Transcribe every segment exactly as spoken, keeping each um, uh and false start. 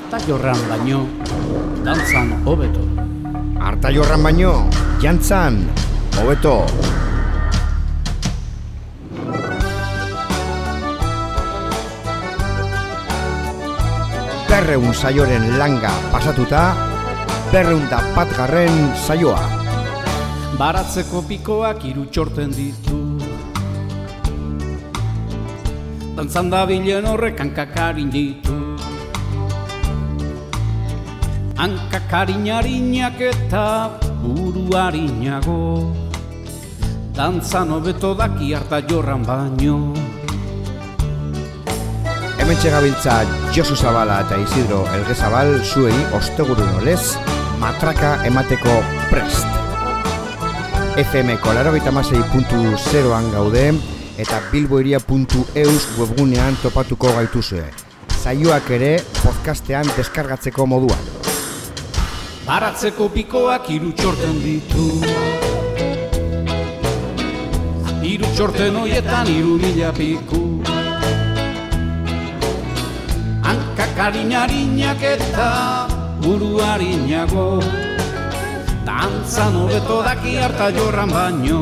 Arta jorran baino, dantzan hobeto. Arta jorran baino, jantzan hobeto. Berreun saioren langa pasatuta, berreun da bat garren saioa. Baratzeko pikoak hiru txorten ditu. Dantzan dabilen horrek hankakarin ditu. Hankakarinarinak eta buruarinago. Dantzan hobeto daki harta jorran baino. Hemen txegabiltza Josu Zabala eta Isidro Elgezabal zuei ostegurun olez matraka emateko prest. F M-ko laurogeita hamasei puntu zeroan gaude eta bilboiria puntu eus webgunean topatuko gaituzue. Saioak ere podcastean deskargatzeko moduan. Baratzeko pikoak hiru txorten ditu. Hiru txorten hoietan hiru mila piku. Hankakarinarinak eta buruarinago. Dantzan hobeto daki harta jorran baino.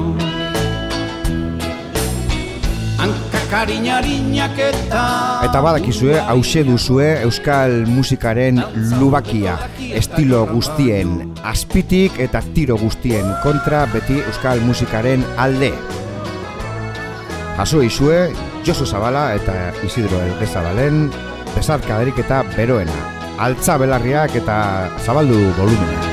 Hankakarinarinak eta... Eta badakizue, hause duzue euskal musikaren lubakia. Estilo guztien azpitik eta tiro guztien kontra beti euskal musikaren alde. Jaso izue, Josu Zabala eta Isidro Elgezabalen besarkaderik eta beroena. Altza belarriak eta zabaldu volumena.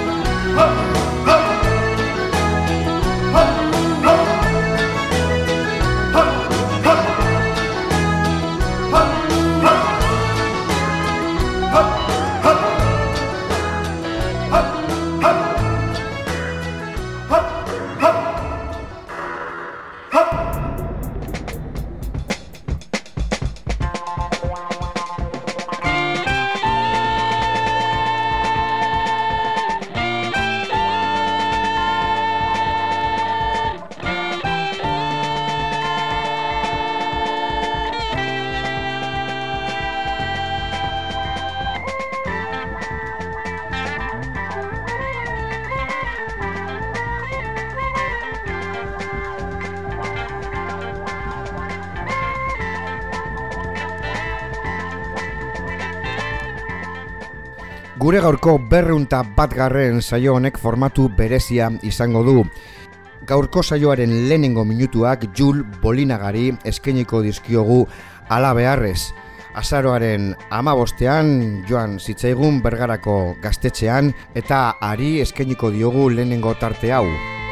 Gure gaurko berreunta bat garren saio honek formatu berezia izango du. Gaurko saioaren lehenengo minutuak Jul Bolinagari eskainiko dizkiogu hala beharrez. Azaroaren hamabostean joan zitzaigun Bergarako gaztetxean eta hari eskainiko diogu lehenengo tarte hau.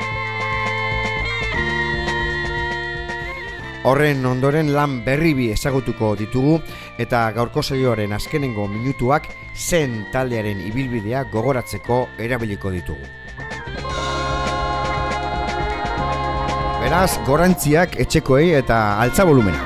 Horren ondoren lan berri bi ezagutuko ditugu eta gaurko saioaren azkenengo minutuak zen taldearen ibilbidea gogoratzeko erabiliko ditugu. Beraz, gorantziak etxekoei eta altza volumena.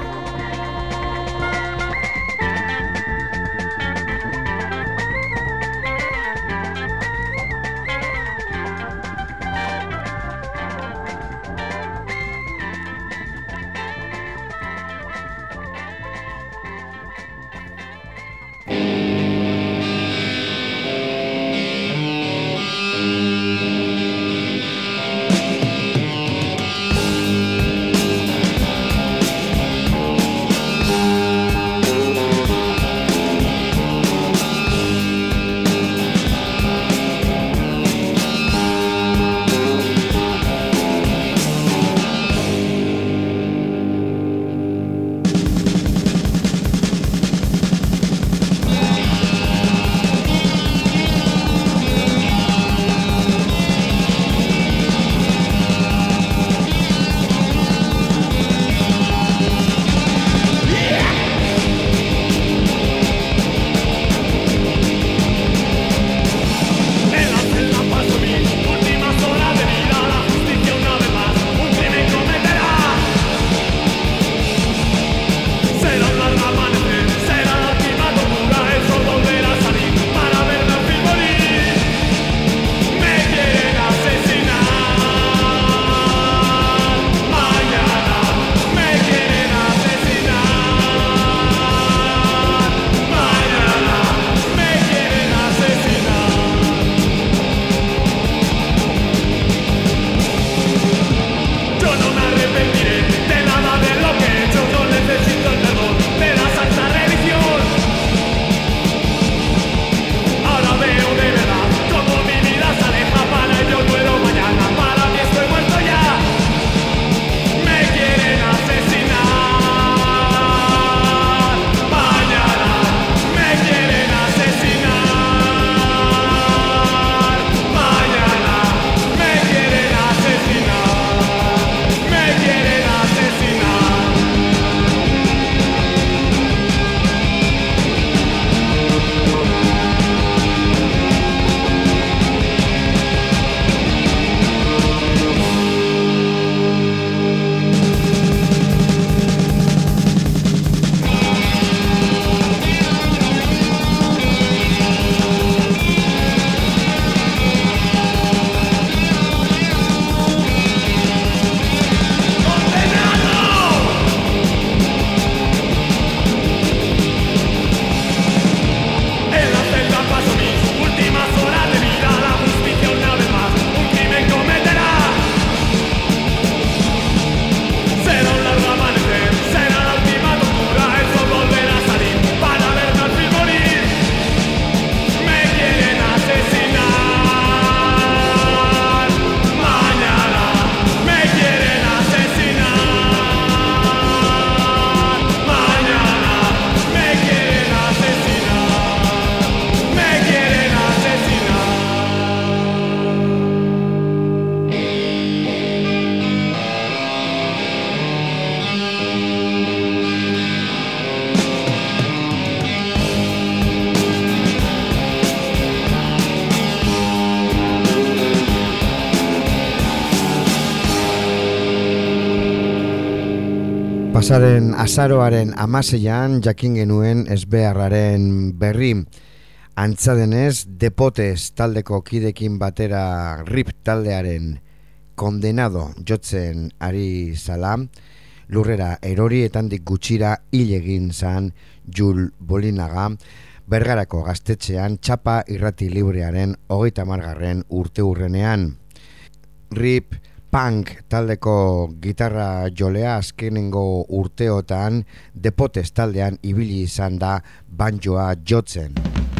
Pasaren azaroaren amaseian jakin genuen ezbeharraren berri. Antza denez, Depotes taldeko kidekin batera Rip taldearen Condenado jotzen ari zala, lurrera erori etandik gutxira hil egin zan Jul Bolinaga, Bergarako gaztetxean txapa irrati librearen hogeita hamargarren urte hurrenean. Rip punk taldeko gitarra jolea azkenengo urteotan Depotes taldean ibili izan da banjoa jotzen.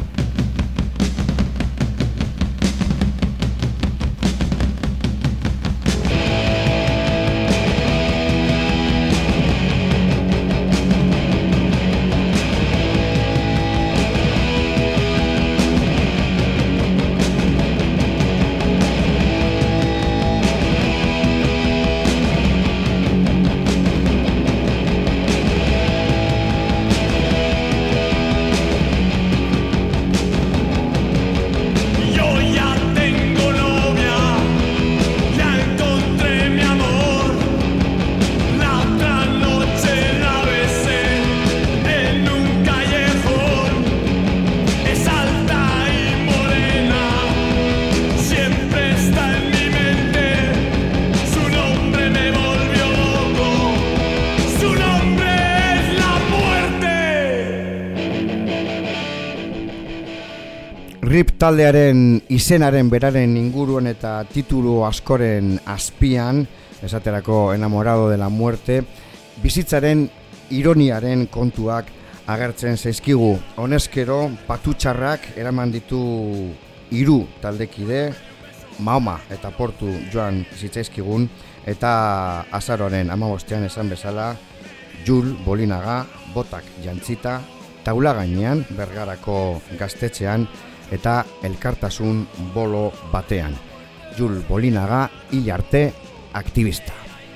Rip taldearen izenaren beraren inguruan eta titulu askoren azpian, esaterako Enamorado de la Muerte, bizitzaren ironiaren kontuak agertzen zaizkigu. Honezkero, patutxarrak eraman ditu hiru taldekide, Mahoma eta Portu joan zitzaizkigun, eta azaroaren hamabostean esan bezala, Jul Bolinaga, botak jantzita, taula gainean, Bergarako gaztetxean, eta elkartasun bolo batean. Jul Bolinaga hil arte aktivista.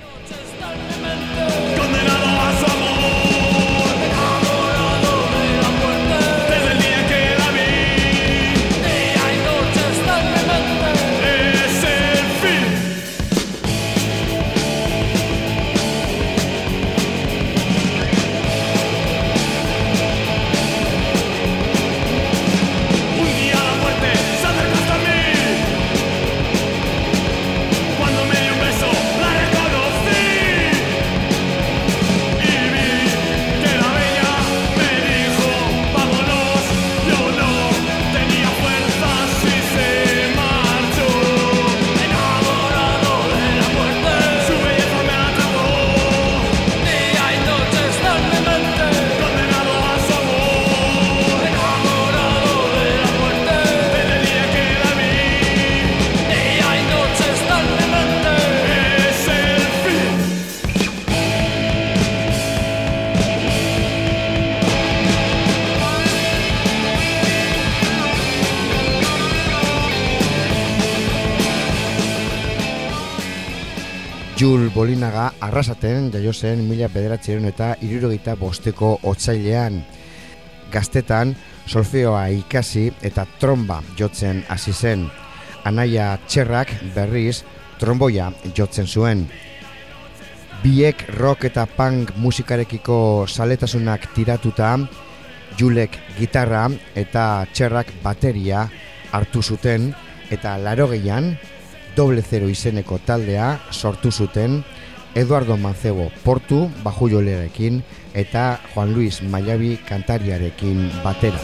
Jul Bolinaga Arrasaten jaio zen mila bederatziehun eta hirurogeita bosteko otsailean. Gaztetan solfeoa ikasi eta tromba jotzen hasi zen. Anaia Txerrak berriz tromboia jotzen zuen. Biek rock eta punk musikarekiko saletasunak tiratuta, Julek gitarra eta Txerrak bateria hartu zuten eta laurogeian Doble Zero izeneko taldea sortu zuten Eduardo Mancebo Portu bajujolearekin eta Juan Luis Mallabi kantariarekin batera.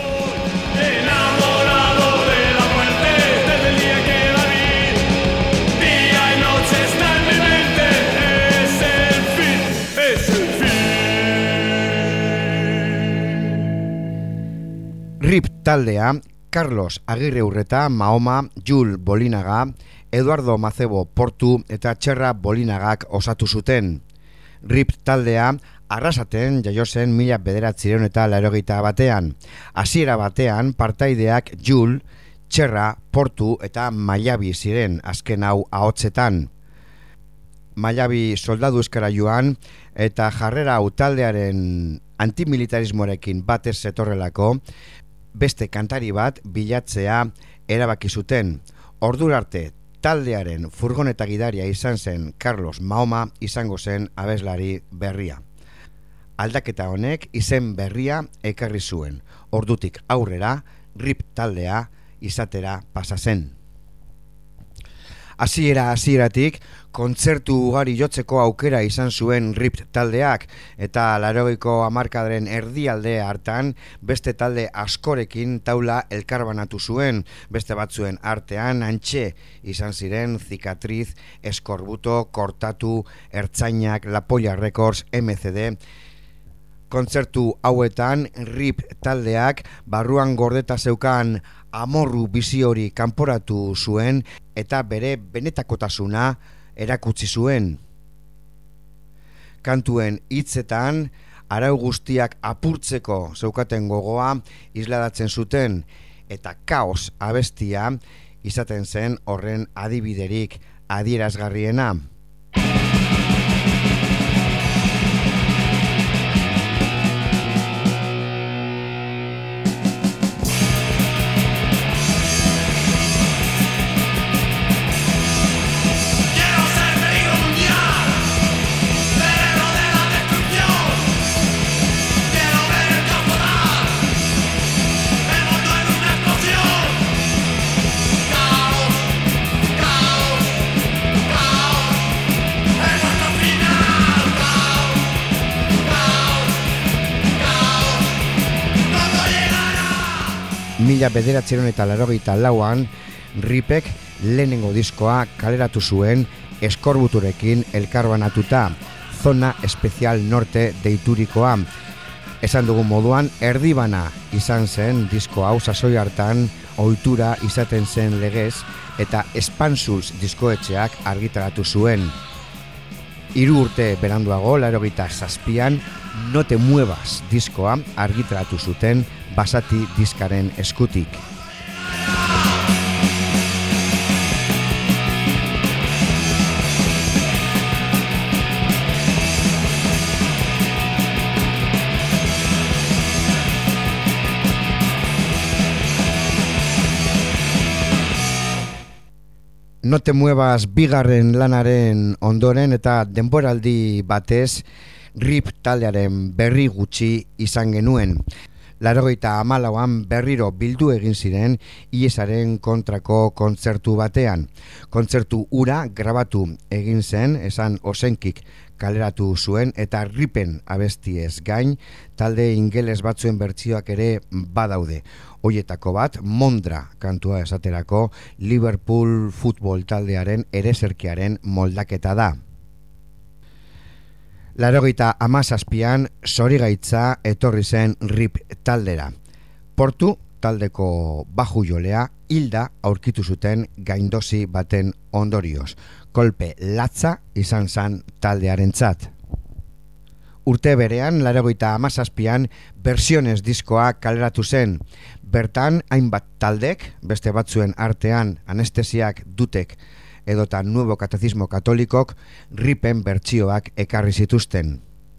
Rip taldea Carlos Agirre Urreta, Mahoma, Jul Bolinaga, Eduardo Mancebo Portu eta Txerra Bolinagak osatu zuten. Rip taldea Arrasaten jaio zen mila bederatziehun eta laurogeita batean. Hasiera batean partaideak Jul, Txerra, Portu eta Mallabi ziren azken hau ahotsetan. Mallabi soldadu eskara joan eta jarrera hau taldearen antimilitarismoarekin batez zetorrelako, beste kantari bat bilatzea erabaki zuten. Ordura arte taldearen furgoneta gidaria izan zen Carlos Mahoma izango zen abeslari berria. Aldaketa honek izen berria ekarri zuen. Ordutik aurrera, Rip taldea izatera pasa zen. Hasiera hasieratik kontzertu ugari jotzeko aukera izan zuen Rip taldeak eta laurogeiko hamarkadaren erdialde hartan beste talde askorekin taula elkarbanatu zuen, beste batzuen artean hantxe izan ziren Zikatriz, Eskorbuto, Kortatu, Ertzainak, La Polla Records, M C D. Kontzertu hauetan Rip taldeak barruan gordeta zeukan amorru bizi hori kanporatu zuen eta bere benetakotasuna erakutsi zuen. Kantuen hitzetan arau guztiak apurtzeko zeukaten gogoa isladatzen zuten eta Kaos abestia izaten zen horren adibiderik adierazgarriena. Mila bederatziehun eta laurogeita lauan Ripek lehenengo diskoa kaleratu zuen Eskorbuturekin elkarbanatuta, Zona Especial Norte deiturikoa. Esan dugun moduan, erdibana izan zen disko hau sasoi hartan ohitura izaten zen legez eta Expansuls diskoetxeak argitaratu zuen. Hiru urte beranduago, laurogeita zazpian, No te muevas diskoa argitaratu zuten Basati diskaren eskutik. No te muevas bigarren lanaren ondoren eta denboraldi batez Rip taldearen berri gutxi izan genuen. Laurogeita hamalauan berriro bildu egin ziren Iesaren kontrako kontzertu batean. Kontzertu hura grabatu egin zen, esan Osenkik kaleratu zuen eta Ripen abestiez gain talde ingeles batzuen bertsioak ere badaude. Hoietako bat Mondra kantua esaterako Liverpool futbol taldearen ereserkiaren moldaketa da. Laurogeita hamazazpian zorigaitza etorri zen Rip taldera. Portu taldeko baju jolea hilda aurkitu zuten gaindosi baten ondorioz. Kolpe latza izan zen taldearentzat. Urte berean, laurogeita hamazazpian Versiones diskoa kaleratu zen. Bertan hainbat taldek, beste batzuen artean Anestesiak, Dutek edota Nuevo Catecismo Katolikok Ripen bertsioak ekarri zituzten.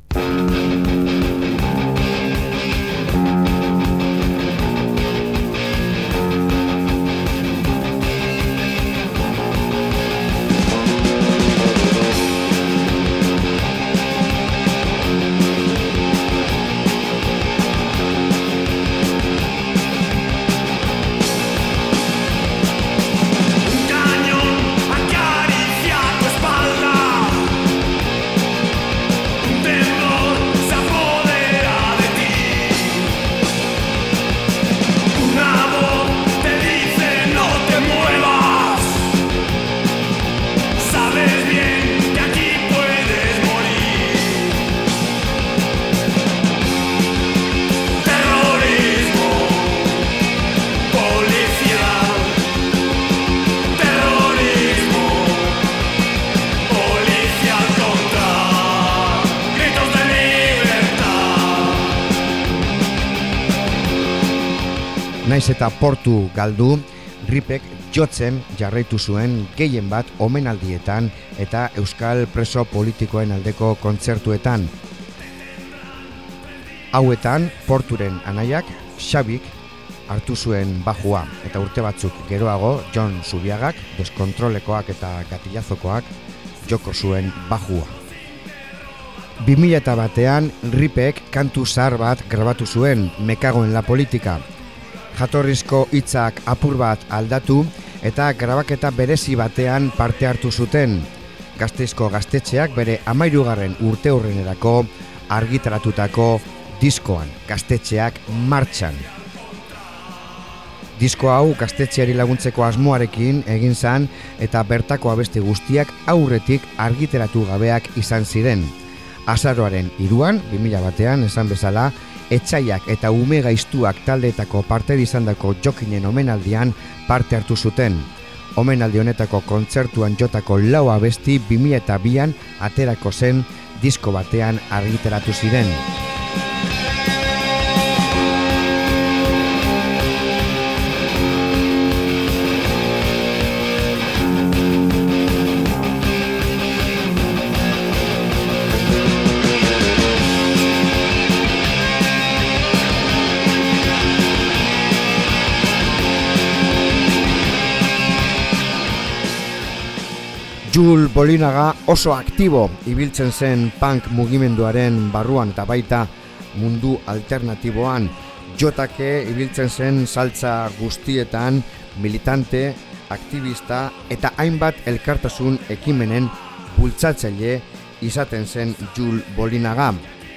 Naiz eta portu galdu, Ripek jotzen jarraitu zuen gehien bat omenaldietan eta euskal preso politikoen aldeko kontzertuetan. Hauetan, porturen anaiak, Xabik, hartu zuen bajua eta urte batzuk geroago Jon Zubiagak, deskontrolekoak eta gatillazokoak, joko zuen bajua. bi mila batean Ripek kantu zahar bat grabatu zuen, Me cago en la política. Jatorrizko hitzak apur bat aldatu eta grabaketa berezi batean parte hartu zuten. Gasteizko Gaztetxeak bere hamahirugarren urteurrenerako argitaratutako diskoan, Gaztetxeak martxan. Disko hau Gaztetxeari laguntzeko asmoarekin egin zan eta bertako abesti guztiak aurretik argitaratu gabeak izan ziren. Azaroaren hiruan, bi mila batean, esan bezala, Etsaiak eta Ume Gaiztuak taldeetako parte izandako jokinen omenaldian parte hartu zuten. Omenaldi honetako kontzertuan jotako lau abesti bi mila bian aterako zen disko batean argitaratu ziren. Jul Bolinaga oso aktibo ibiltzen zen punk mugimenduaren barruan eta baita mundu alternatiboan. Jotake ibiltzen zen saltza guztietan, militante, aktivista eta hainbat elkartasun ekimenen bultzatzaile izaten zen Jul Bolinaga.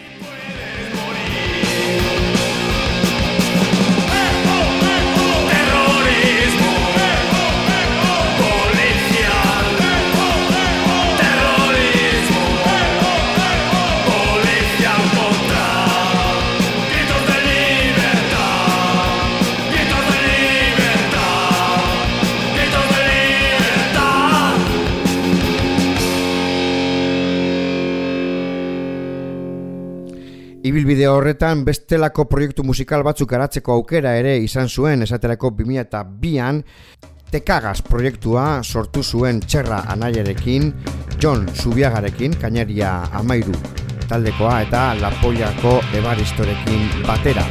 Ibilbide horretan bestelako proiektu musikal batzuk garatzeko aukera ere izan zuen, esaterako bi mila bian Te Cagas proiektua sortu zuen Txerra Anaiarekin, Jon Zubiagarekin, Kainaria Amairu taldekoa eta Lapoiako Ebaristorekin batera.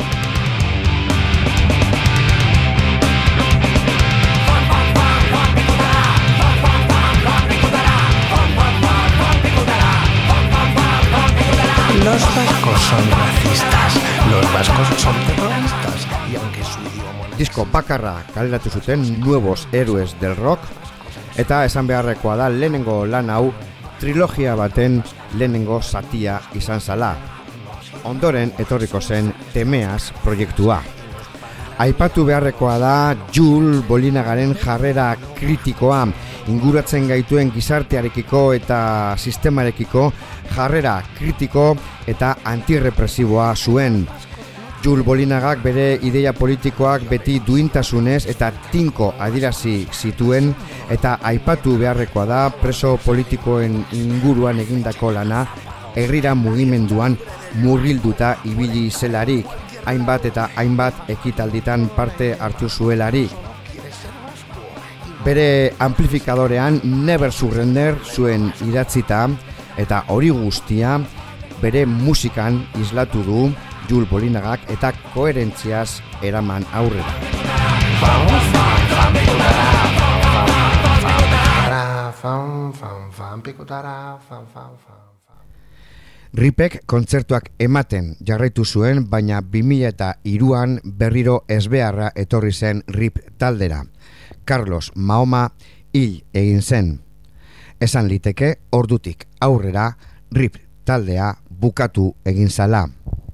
Los vascos son racistas, los vascos son terroristas y aunque su idioma... Disko bakarra kaleratu zuten Nuevos Héroes del Rock eta esan beharrekoa da lehenengo lan hau trilogia baten lehenengo zatia izan zala. Ondoren etorriko zen Temeas proiektua. Aipatu beharrekoa da Jul Bolinagaren jarrera kritikoa, inguratzen gaituen gizartearekiko eta sistemarekiko jarrera kritiko eta antirrepresiboa zuen. Jul Bolinagak bere ideia politikoak beti duintasunez eta tinko adirazi zituen eta aipatu beharrekoa da preso politikoen inguruan egindako lana herrira mugimenduan murgilduta ibili zelarik, hainbat eta hainbat ekitalditan parte hartu zuelarik. Bere amplifikadorean Never Surrender zuen idatzita eta hori guztia bere musikan islatu du Jul Bolinagak eta koherentziaz eraman aurrera. Ripek kontzertuak ematen jarraitu zuen, baina bi mila hiruan berriro ezbeharra etorri zen Rip taldera. Carlos Mahoma hil egin zen. Esan liteke ordutik aurrera Rip taldea bukatu egin zala.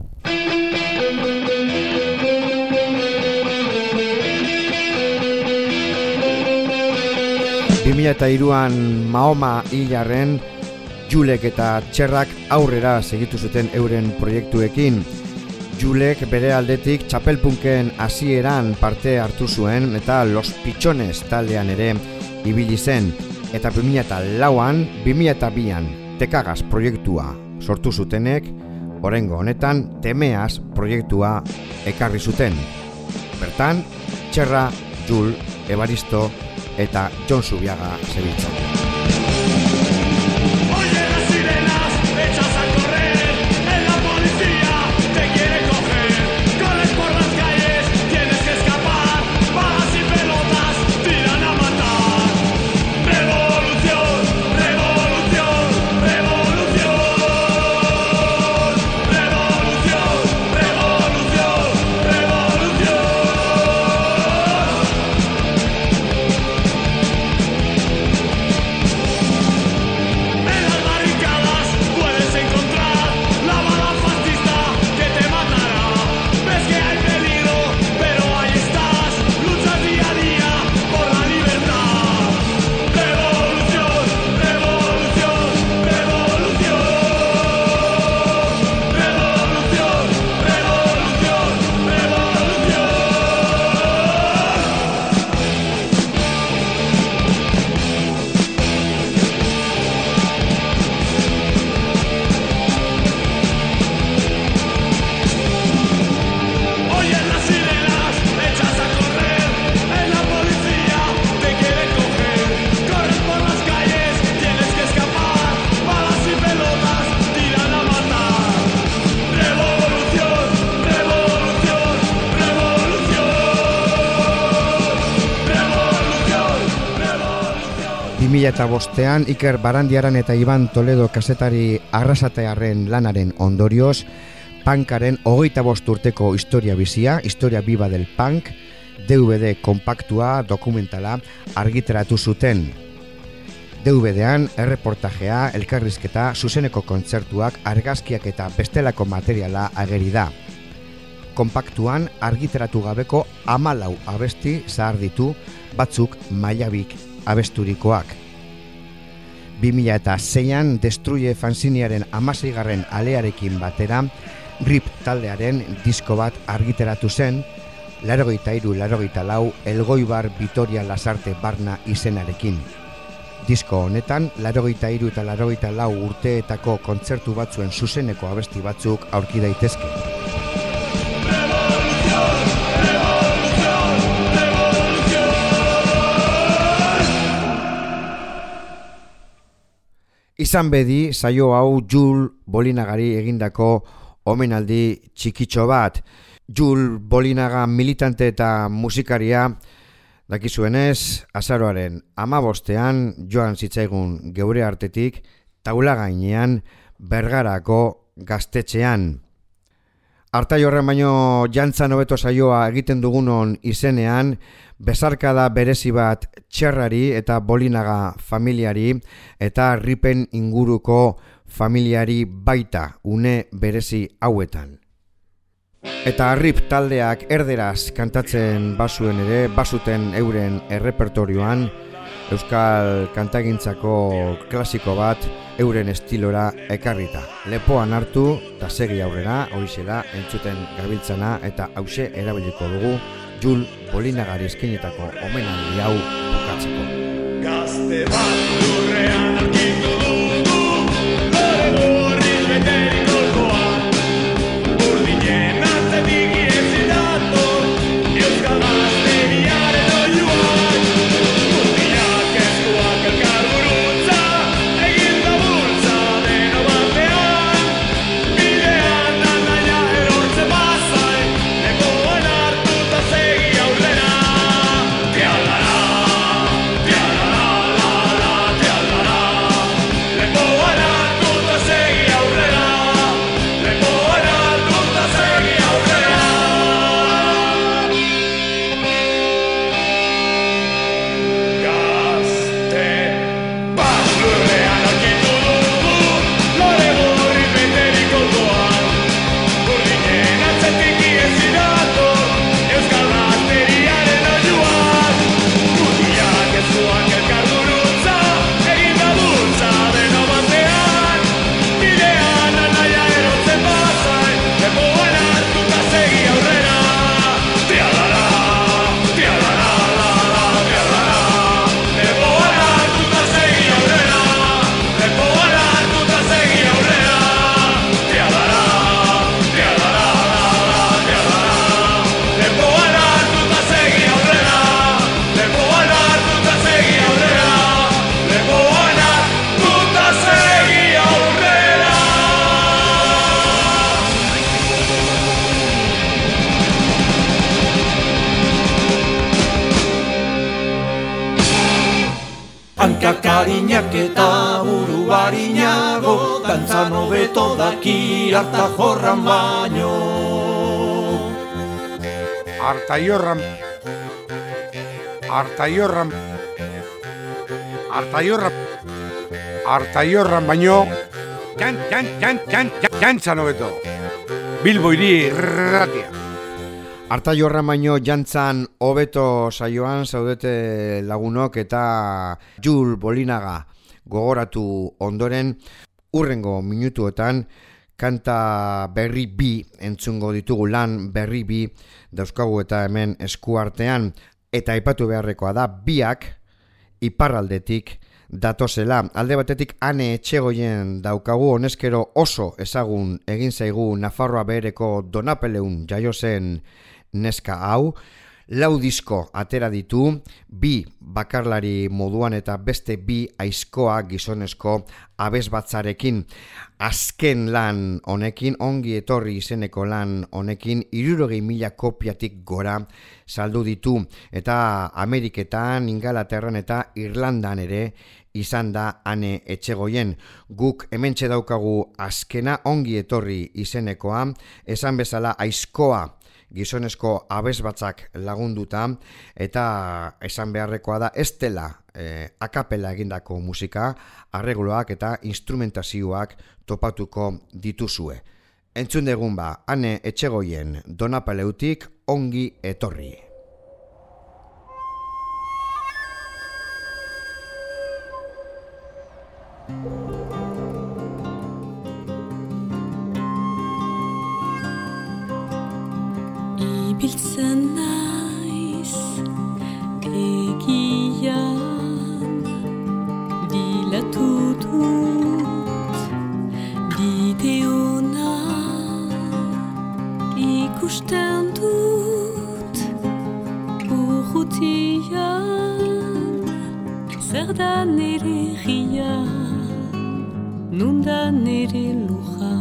bi mila hiruan Mahoma hilarren Julek eta Txerrak aurrera segitu zuten euren proiektuekin. Julek bere aldetik txapelpunken hasieran parte hartu zuen eta Los Pichones taldean ere ibili zen. Eta bi mila lauan, bi mila bian Te Cagas proiektua sortu zutenek, oraingo honetan Temeas proiektua ekarri zuten. Bertan, Txerra, Jul, Ebaristo eta Jon Zubiaga zebiltzan. bi mila bostean Iker Barandiaran eta Iban Toledo kazetari arrasatearen lanaren ondorioz, punkaren hogeita bost urteko historia bizia, historia biba del punk, D V D kompaktua, dokumentala argitaratu zuten. D V D-an erreportajea, elkarrizketa, zuzeneko kontzertuak, argazkiak eta bestelako materiala ageri da. Kompaktuan argitaratu gabeko hamalau abesti zahar ditu, batzuk mailabik abesturikoak. bi mila seian Destruye fanziniaren hamaseigarren alearekin batera, Rip taldearen disko bat argitaratu zen, laurogeita hiru laurogeita lau Elgoibar Vitoria Lasarte Barna izenarekin. Disko honetan, laurogeita hiru eta laurogeita lau urteetako kontzertu batzuen zuzeneko abesti batzuk aurki daitezke. Izan bedi, saio hau Jul Bolinagari egindako omenaldi txikitxo bat. Jul Bolinaga militante eta musikaria, dakizuenez, azaroaren hamabostean joan zitzaigun geure artetik, taula gainean Bergarako gaztetxean. Artai horren baino jantzan hobeto saioa egiten dugunon izenean, bezarkada berezi bat Txerrari eta Bolinaga familiari eta Ripen inguruko familiari baita une berezi hauetan. Eta Rip taldeak erderaz kantatzen bazuen ere, bazuten euren errepertorioan, euskal kantagintzako klasiko bat euren estilora ekarrita. Lepoan hartu eta segi aurrera, horixela entzuten gabiltzana eta hause erabiliko dugu Jul Bolinagari eskenetako omenaldi hau bukatzeko. Gazte bat lurrean arkitu dugu, lore burriz beteriko goan, burdinen atzetik iezidatu, euskal gazteriaren oiuan, guztiak eskuak elkar burutza, egin da bultza deno batean, bidean anaia erortze bazai, lepoan hartuta segi aurrera, tialara, tialara, la, la, tialara, lepoan hartuta segi aurrera, lepoan hartuta segi aurrera. Gazte bat lurrean aurkitu dugu, lore gorriz beteriko doan, burdinen atzetik iezidatu, euskal gazteriaren oiuan, gutiak eskuak elkar burutza, egin da bultza deno batean, bidean anaia erotzen bazai, lepoan hartuta segi aurrera, tialara, tialara, la, la, tialara, lepoan hartuta segi aurrera, lepoan hartuta segi aurrera, tialara, tialara, la, la, tialara, lepoan hartuta segi aurrera, lepoan hartuta segi aurrera, lepoan hartuta segi aurrera. Hankak harinak eta buru harinago, dantzan hobeto daki harta jorran baino. Artaiorran, artaiorran, artaiorran, artaiorran baino, jan, jan, jan, jan, jan, jantzan hobeto. Bilbo hiri irratia. Arta jorran baino jantzan hobeto saioan zaudete lagunok eta Jul Bolinaga gogoratu ondoren urrengo minutuetan kanta berri bi entzungo ditugu, lan berri bi dauzkagu eta hemen eskuartean, eta aipatu beharrekoa da biak iparraldetik datozela. Alde batetik Ane Etxegoien daukagu, honezkero oso ezagun egin zaigu Nafarroa behereko Donapeleun jaio zen neska hau, Lau disko atera ditu, bi bakarlari moduan eta beste bi aizkoa gizonezko abesbatzarekin. Azken lan honekin, ongi etorri izeneko lan honekin, hirurogei mila kopiatik gora saldu ditu. Eta Ameriketan, Ingalaterran eta Irlandan ere izan da Ane Etxegoien. Guk hementxe daukagu azkena, ongi etorri izenekoa, esan bezala aizkoa gizonezko abesbatzak lagunduta, eta esan beharrekoa da ez dela eh, akapela egindako musika, arregloak eta instrumentazioak topatuko dituzue. Entzun degun ba, Ane Etxegoien Donapaleutik ongi etorri. Ibiltzen naiz egian, bilatu dut bide ona, ikusten dut urrutian, zer da nere herria, nun da nere lurra,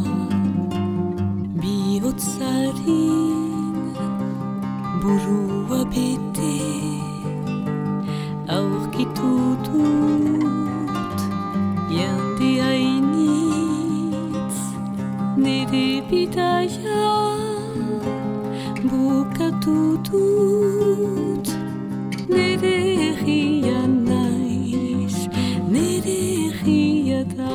bihotzari burua bete, aurkitu dut jende hainitz, nire bidaia bukatu dut, nire herria naiz, nire herria da.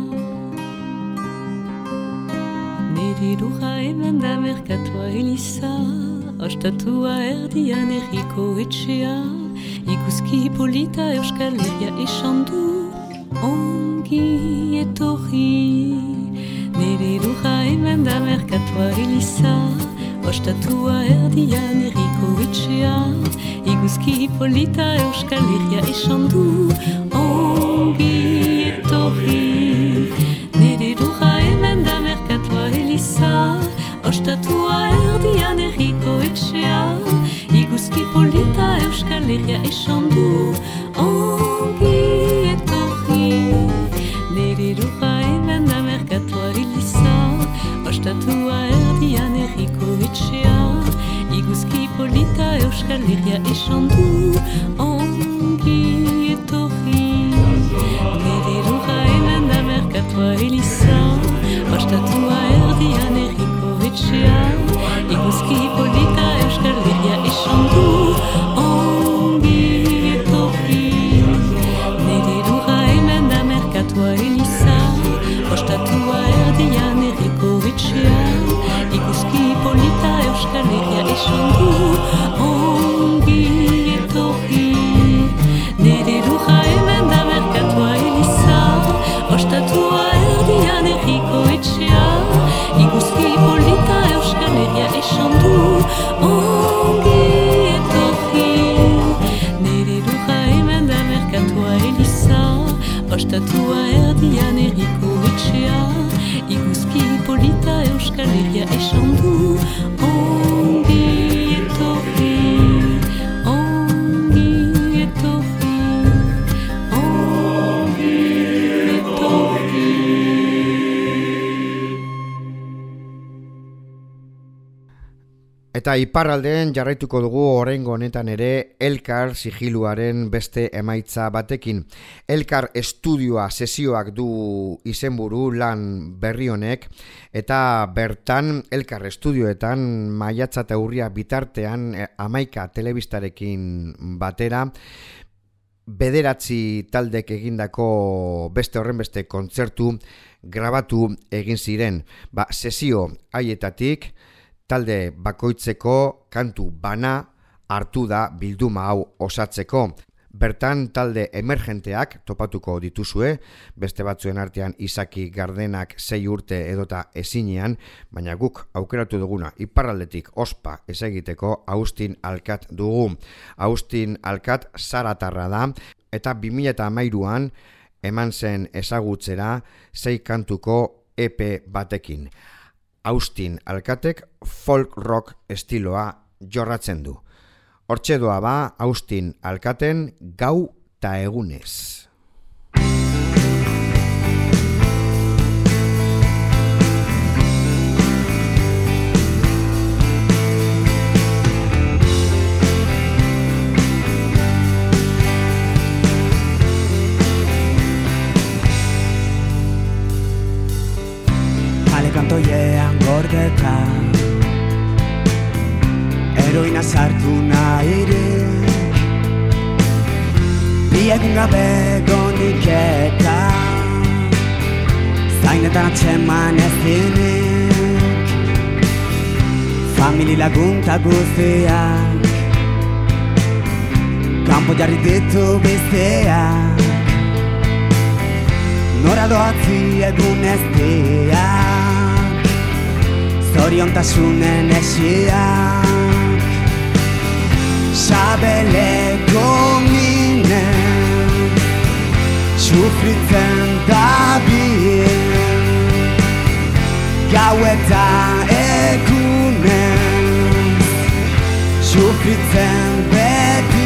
Nire lurra hemen da merkatua Eliza, ostatua erdian herriko etxea, ikuski polita Euskal Herria esan du, ongi etorri. Nire lurra hemen da merkatua Eliza, ostatua erdian herriko etxea, ikuski polita Euskal Herria esan du, ongi etorri. Nire lurra hemen da merkatua Eliza, ostatua erdian herriko etxea, ikuski polita Euskal Herria esan du, ongi etorri. Nire lurra hemen da merkatua Eliza, ostatua erdian herriko etxea, ikuski polita Euskal Herria esan du, ongi etorri. Nire lurra hemen da merkatua Eliza, ostatua erdian herriko etxea, ikuski polita Euskal Herria esan du, ongi etorri. Nire lurra hemen da merkatua Eliza, ostatua erdian herriko etxea, ikuski polita Euskal Herria esan du, ongi etorri. Nire lurra hemen da merkatua Eliza, ostatua erdian herriko etxea, ikuski polita Euskal Herria esan du, ongi etorri. Nire lurra hemen da merkatua Eliza, ostatua erdian herriko etxea, ikuski polita Euskal Herria esan du, ongi etorri, ongi etorri, ongi etorri. Eta iparraldeen jarraituko dugu oraingo honetan ere Elkar sigiluaren beste emaitza batekin. Elkar estudioa sesioak du izenburu lan berri honek, eta bertan Elkar estudioetan maiatza eta urria bitartean hamaika telebistarekin batera bederatzi taldek egindako beste horren beste kontzertu grabatu egin ziren. Ba, sesio haietatik talde bakoitzeko kantu bana hartu da bilduma hau osatzeko. Bertan talde emergenteak topatuko dituzue, beste batzuen artean Izaki Gardenak sei urte edota ezinean, baina guk aukeratu duguna iparraldetik ospa ez egiteko Austin Alkat dugu. Austin Alkat zaratarra da, eta bi mila hamairuan eman zen ezagutzera sei kantuko E P batekin. Austin Alkatek folk rock estiloa jorratzen du. Hortxe doa ba, Austin Alkaten Gau ta Egunez. Kantoiean gordeta heroina sartu nahirik bi egun gabe gonik eta zainetan atxeman ez dinik famili lagunta guztiak kanpo jarri ditu biztiak nora doatzi egun ez diak zoriontasunen esiak sabeleko minen sufritzen dabil gau eta egunen sufritzen beti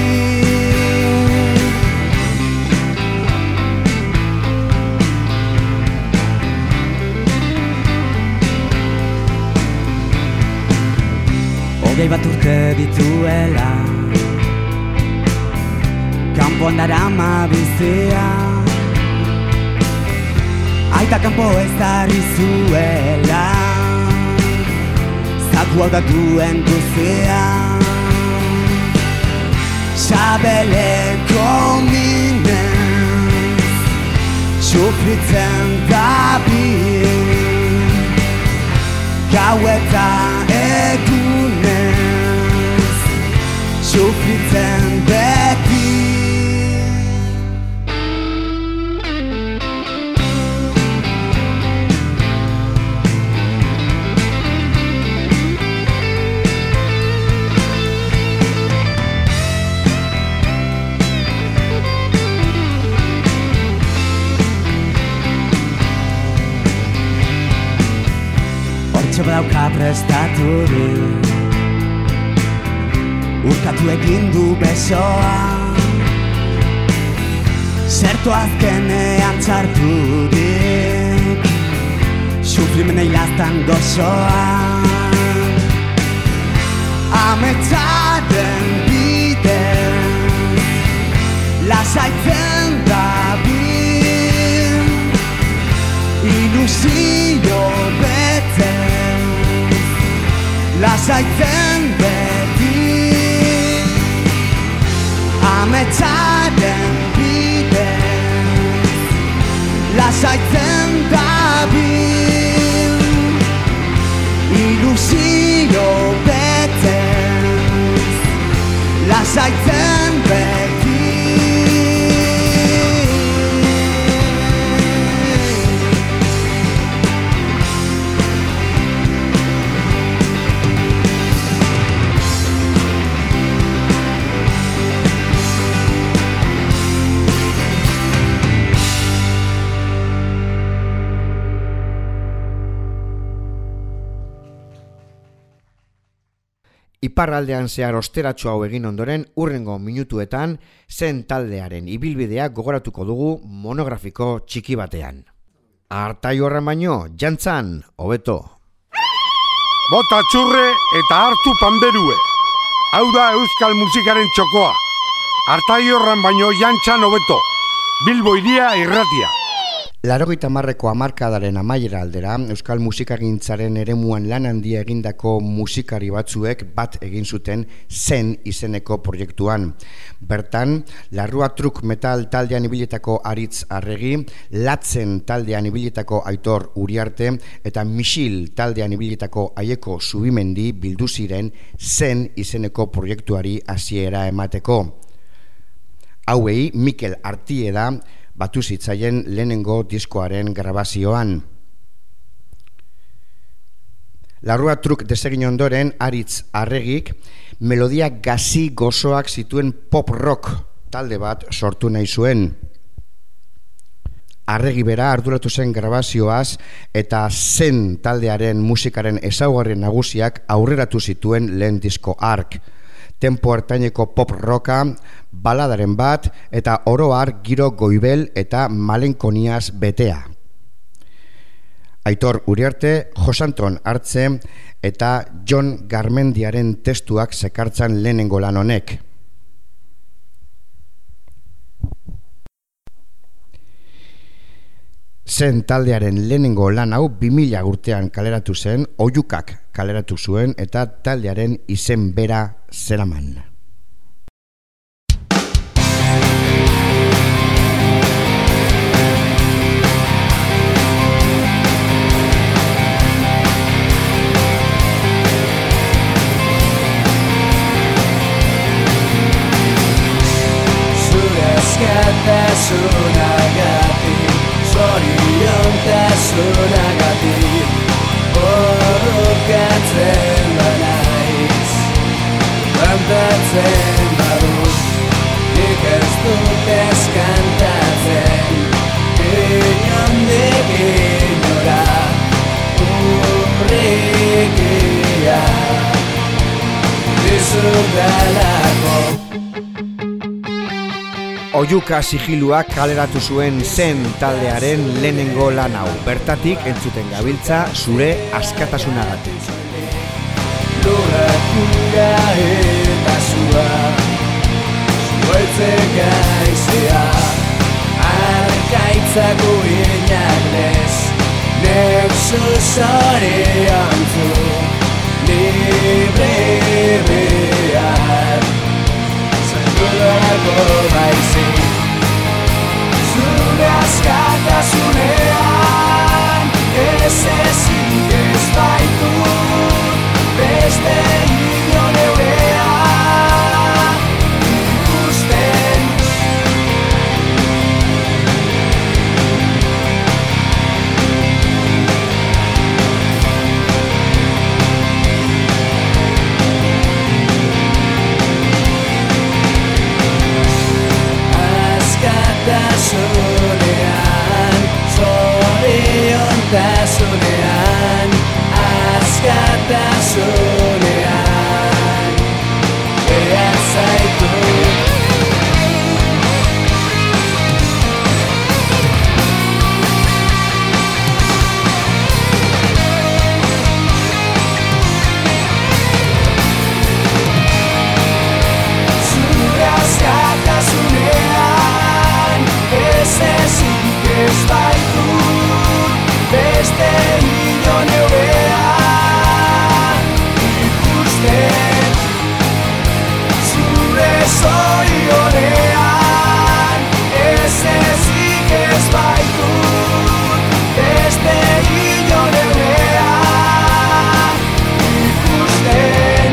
Hogei bat urte dituela kanpoan darama bizia aita kanpo ez darri zuela zakua da duen guzia sabeleko minez sufritzen dabil gau eta egunez sufritzen beti Badauka prestaturik urkatu egin du besoa zertu azkenean txarturik sufrimenei lastan gozoa ametaren bidez lasaitzen dabil ilusio bete lasaitzen beti ametaren bidez lasaitzen dabil ilusio betez lasaitzen beti Iparraldean zehar osteratxo hau egin ondoren, hurrengo minutuetan, zen taldearen ibilbidea gogoratuko dugu monografiko txiki batean. Artai horren baino, jantzan, hobeto. Bota txurre eta hartu panderue. Hau da euskal musikaren txokoa. Artai horren baino jantzan hobeto. Bilbo Hiria Irratia. Laurogeita hamarreko hamarkadaren amaiera aldera, euskal musikagintzaren eremuan lan handia egindako musikari batzuek bat egin zuten zen izeneko proiektuan. Bertan, Larrua Truk Metal taldean ibilitako Aritz Arregi, Latzen taldean ibilitako Aitor Uriarte eta Misil taldean ibilitako Aieko Zubimendi bildu ziren zen izeneko proiektuari hasiera emateko. Hauei Mikel Artieda batu zitzaien lehenengo diskoaren grabazioan. Larrua Truk desegin ondoren Aritz Arregik melodia gazi gozoak zituen pop rock talde bat sortu nahi zuen. Arregi bera arduratu zen grabazioaz eta zen taldearen musikaren ezaugarri nagusiak aurreratu zituen lehen disko hark. tempo ertaineko pop rocka, baladaren bat eta oroar giro goibel eta malenkoniaz betea. Aitor Uriarte, Josanton Artze eta Jon Garmendiaren testuak sekartzan lehenengo lan honek. Zen taldearen lehenengo lan hau bi mila urtean kaleratu zen, Oiukak kaleratu zuen eta taldearen izen bera zeraman. Zure eskatasunagatik, zoriontasunagatik, borrokatzen banaiz, kantatzen badut, nik ez dut ez kantatzen, inondik inora, urrikia, dizudalako. Oiuka sigiluak kaleratu zuen Zen taldearen lehenengo lan hau. Bertatik entzuten gabiltza zure askatasunagatik. Lurrakura eta zua, zueltzek aizea, arkaitzako inak lez, nexu zorion zu, libre behar. Zendurako baizik, zure askatasunean, ez ezik ez baitu, beste inon eurean ikusten. Askatasunean, zoriontasunean, askatasunean, ea zaitu. Zure askatasunean, ez ezik ez baitu, beste inon eurean ikusten. Zure zorionean, ez ezik ez baitu, beste inon eurean ikusten.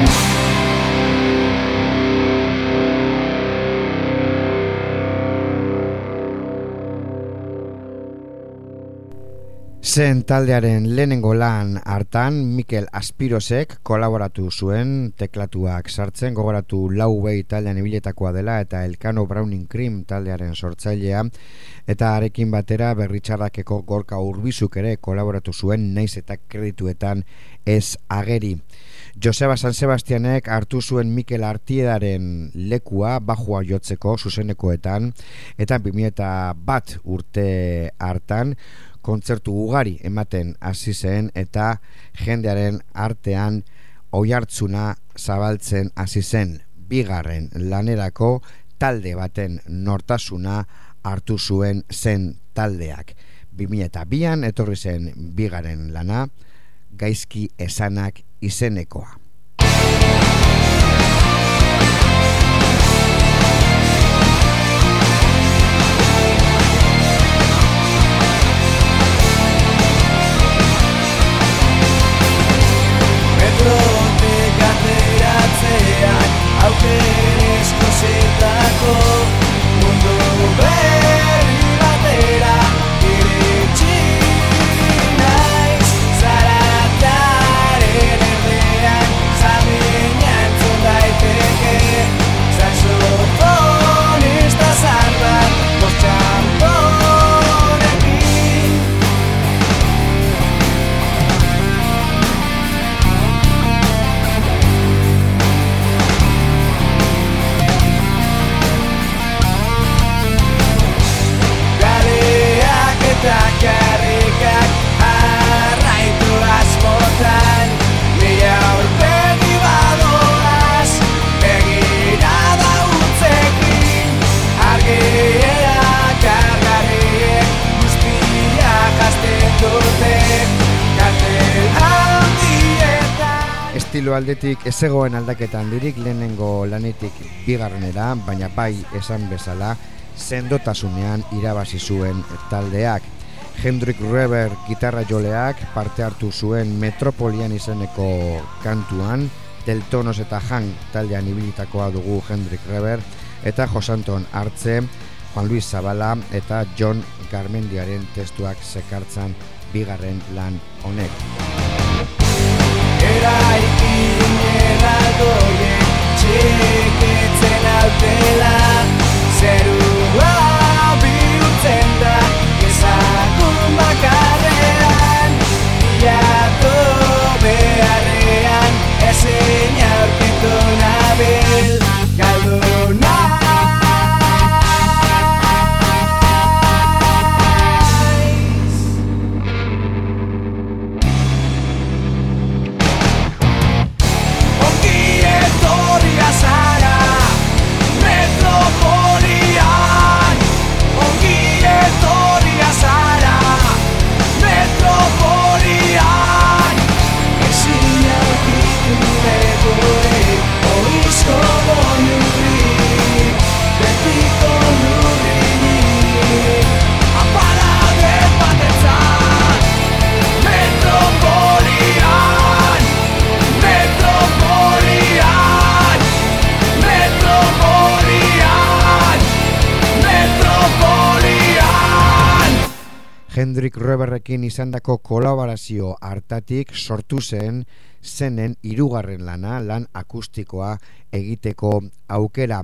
Zen taldearen lehenengo lan hartan Mikel Aspirosek kolaboratu zuen teklatuak sartzen, gogoratu Lau Bei taldean ibiletakoa dela eta Elkano Browning Cream taldearen sortzailea, eta arekin batera Berritxarrakeko Gorka Urbizuk ere kolaboratu zuen, naiz eta kredituetan ez ageri. Joseba San Sebastianek hartu zuen Mikel Artiedaren lekua bajua jotzeko zuzenekoetan, eta bi mila bat urte hartan kontzertu ugari ematen hasi zen eta jendearen artean oihartzuna zabaltzen hasi zen. Bigarren lanerako talde baten nortasuna hartu zuen Zen taldeak. bi mila bian etorri zen bigarren lana, Gaizki Esanak izenekoa. Metrotik ateratzean, aukerezko zetako, mundu berri batera iritsi naiz, zarataren erdean estilo aldetik ez zegoen aldaketan handirik lehenengo lanetik bigarrenera, baina bai esan bezala sendotasunean irabazi zuen taldeak. Hendrik Reber gitarra joleak parte hartu zuen Metropolian izeneko kantuan, Deltonos eta Han taldean ibilitakoa dugu Hendrik Reber, eta Josanton Artze, Juan Luis Zabala eta John Garmendiaren testuak sekartzan bigarren lan honek. Eraikin eraldoiek txeketzen autela, zerua bihurtzen da ezagun bakarrean, bilatu beharrean ezin aurkitu nabil galduna. Hendrik Reberrekin izandako kolaborazio hartatik sortu zen zenen hirugarren lana, lan akustikoa egiteko aukera.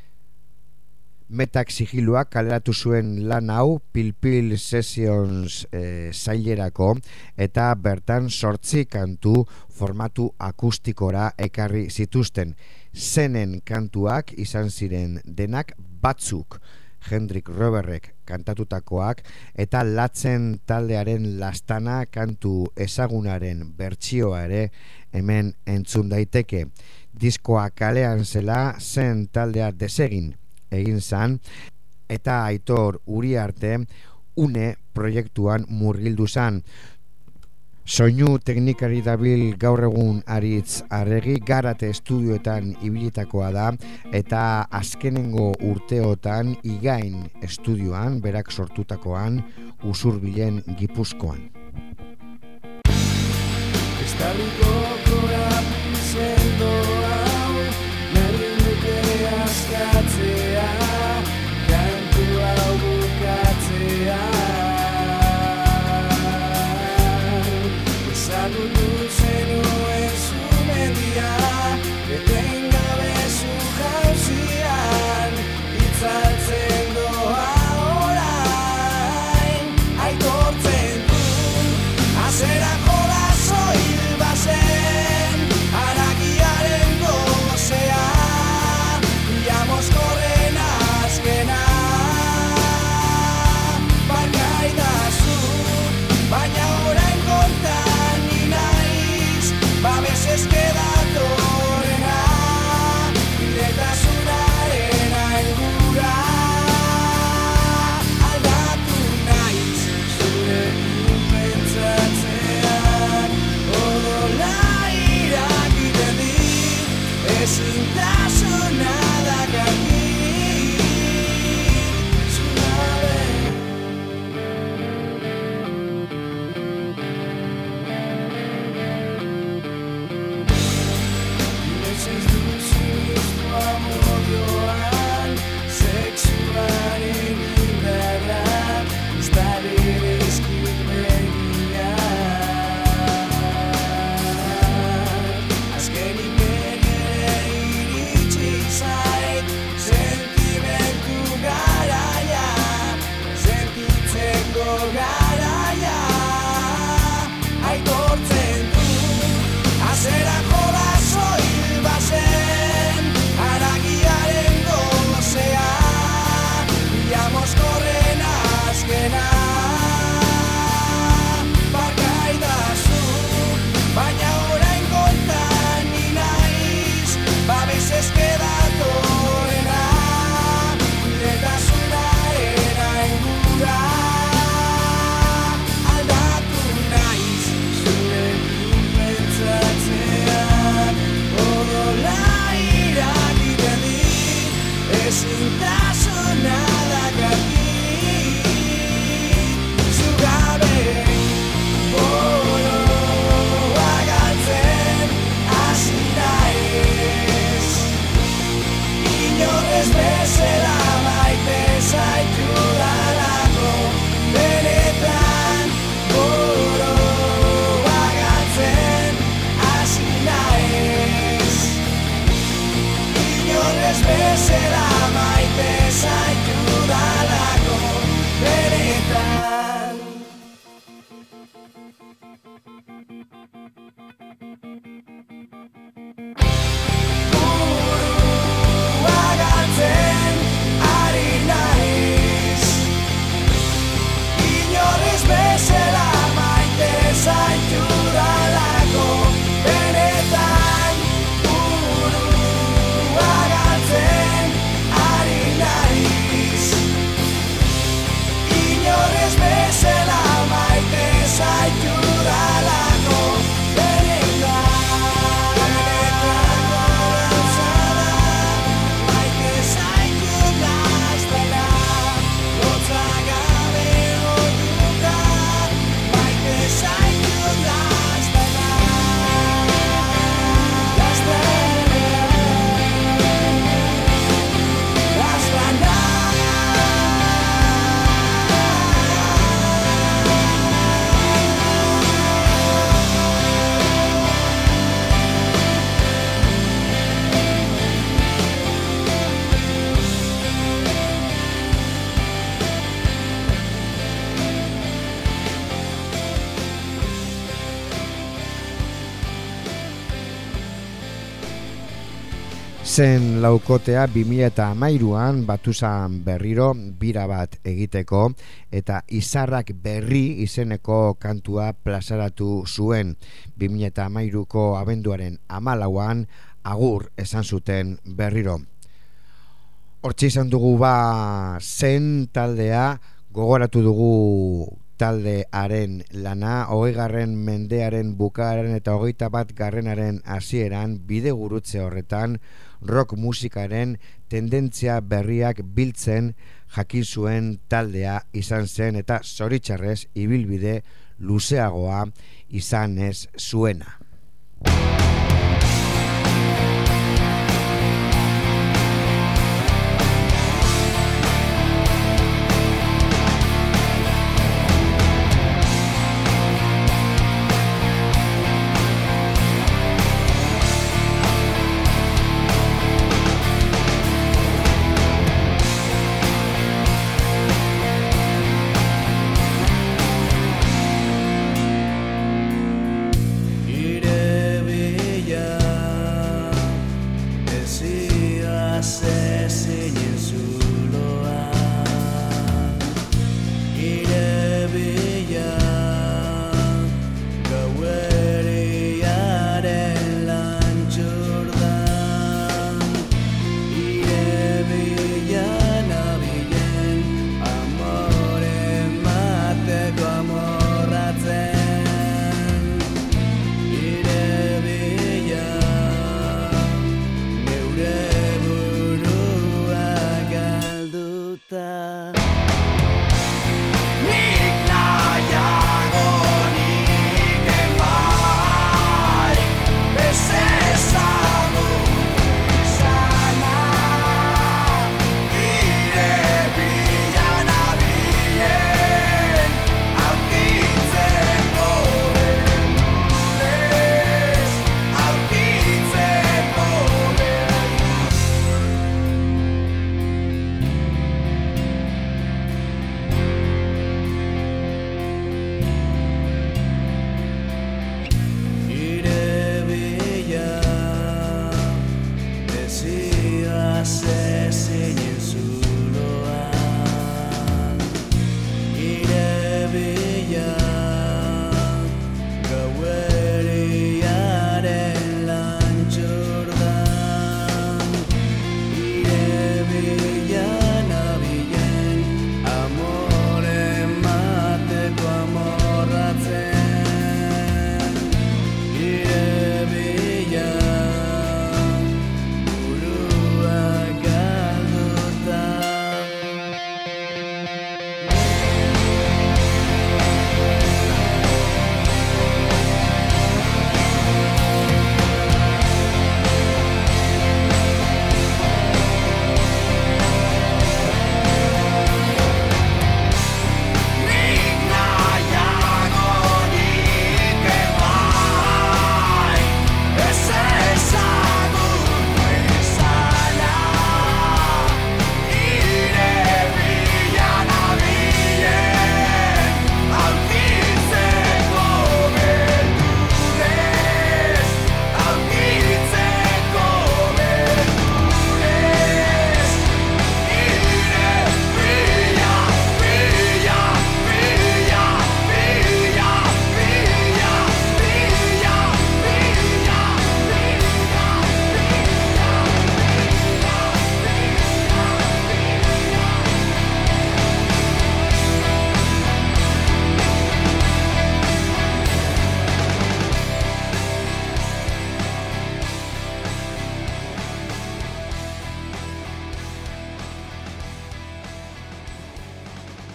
Metak sigiluak kaleratu zuen lan hau Pil-Pil Sessions e, zailerako, eta bertan sortzi kantu formatu akustikora ekarri zituzten. Zenen kantuak izan ziren denak batzuk Hendrik Reberrek kantatutakoak, eta Latzen taldearen Lastana kantu ezagunaren bertsioa ere hemen entzun daiteke. Diskoa kalean zela zen taldea desegin egin zan, eta Aitor Uriarte une proiektuan murgildu zan. Soinu teknikari dabil gaur egun Aritz Arregi, Garate estudioetan ibilitakoa da, eta azkenengo urteotan Igain estudioan, berak sortutakoan, Usurbilen Gipuzkoan. Estarriko korapizendo hau, nahi nuke askatzea, kantu hau bukatzea. Ezagutu zenuen zumendia, etengabe zu jauzian, itzaltzen doa orain, aitortzen du, azerako da soil bazen, haragiaren gozea, ya mozkorren Inorez bezala maite zaitudalako, benetan buruak galtzen hasi naiz. Inorez bezala maite zaitudalako, benetan. Buruak galtzen ari naiz. Inorez bezala maite zaitudalako, benetan buruak galtzen ari naiz. Inorez bezala maite zaitudalako, benetan. Benetan gauzada, maite zaitudaztela, lotza gabe oiuka, maite zaitudaztela. Laztana, Zen laukotea bi mila hamairuan batu zan berriro bira bat egiteko eta Izarrak berri izeneko kantua plazaratu zuen. bi mila hamairuko abenduaren hamalauan agur esan zuten berriro. Hortxe izan dugu ba Zen taldea, gogoratu dugu taldearen lana, hogeigarren mendearen bukaeran eta hogeita bat garrenaren hasieran bidegurutze horretan rock musikaren tendentzia berriak biltzen jakin zuen taldea izan zen eta zoritxarrez ibilbide luzeagoa izan ez zuena. neure burua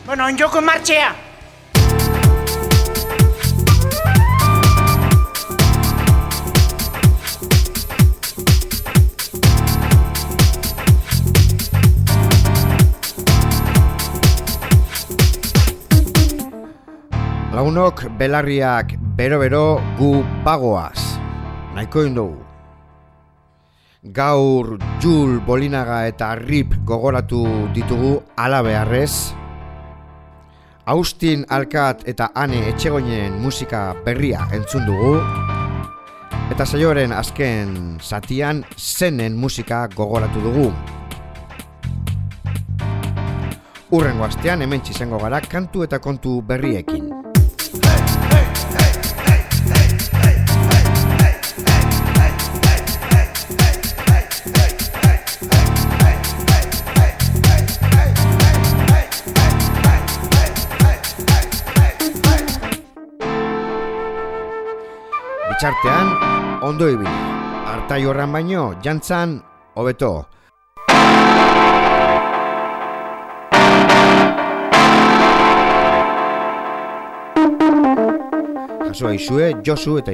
Bueno, onjoko martxea! Lagunok belarriak bero-bero gu bagoaz. Nahiko dugu. Gaur Jul Bolinaga eta Rip gogoratu ditugu hala beharrez. Austin Alkat eta Ane Etxegoinen musika berria entzun dugu. Eta saioaren azken zatian Zenen musika gogoratu dugu. Urrengo astean hemen izango gara kantu eta kontu berriekin. Txartean, ondo ibili. Artai horran baino, jantzan, hobeto. Jasoa izue, Josu eta